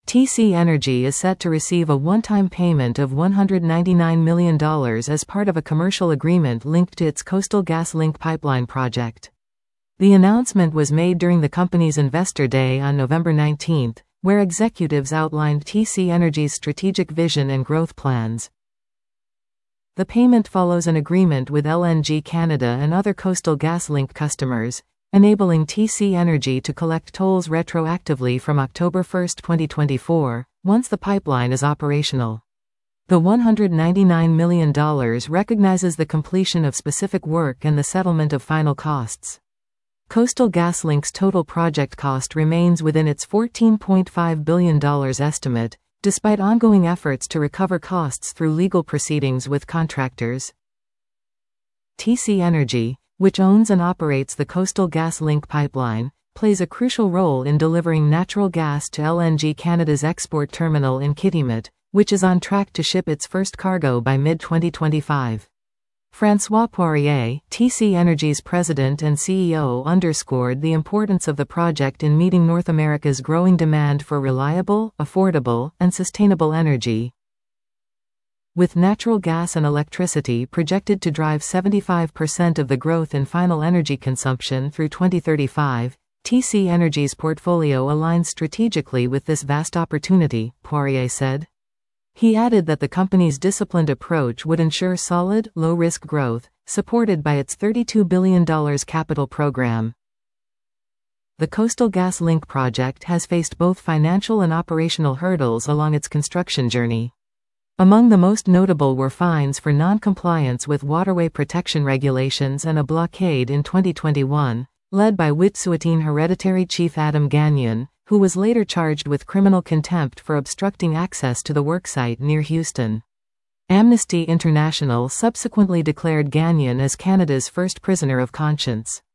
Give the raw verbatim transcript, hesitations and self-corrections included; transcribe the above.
T C Energy is set to receive a one-time payment of one hundred ninety-nine million dollars as part of a commercial agreement linked to its Coastal GasLink pipeline project. The announcement was made during the company's Investor Day on November nineteenth, where executives outlined T C Energy's strategic vision and growth plans. The payment follows an agreement with L N G Canada and other Coastal GasLink customers, enabling T C Energy to collect tolls retroactively from October first, twenty twenty-four, once the pipeline is operational. The one hundred ninety-nine million dollars recognizes the completion of specific work and the settlement of final costs. Coastal GasLink's total project cost remains within its fourteen point five billion dollars estimate, despite ongoing efforts to recover costs through legal proceedings with contractors. T C Energy, which owns and operates the Coastal GasLink pipeline, plays a crucial role in delivering natural gas to L N G Canada's export terminal in Kitimat, which is on track to ship its first cargo by mid twenty twenty-five. François Poirier, T C Energy's president and C E O, underscored the importance of the project in meeting North America's growing demand for reliable, affordable, and sustainable energy. With natural gas and electricity projected to drive seventy-five percent of the growth in final energy consumption through twenty thirty-five, T C Energy's portfolio aligns strategically with this vast opportunity, Poirier said. He added that the company's disciplined approach would ensure solid, low-risk growth, supported by its thirty-two billion dollars capital program. The Coastal GasLink project has faced both financial and operational hurdles along its construction journey. Among the most notable were fines for non-compliance with waterway protection regulations and a blockade in twenty twenty-one, led by Wet'suwet'en Hereditary Chief Adam Gagnon, who was later charged with criminal contempt for obstructing access to the worksite near Houston. Amnesty International subsequently declared Gagnon as Canada's first prisoner of conscience.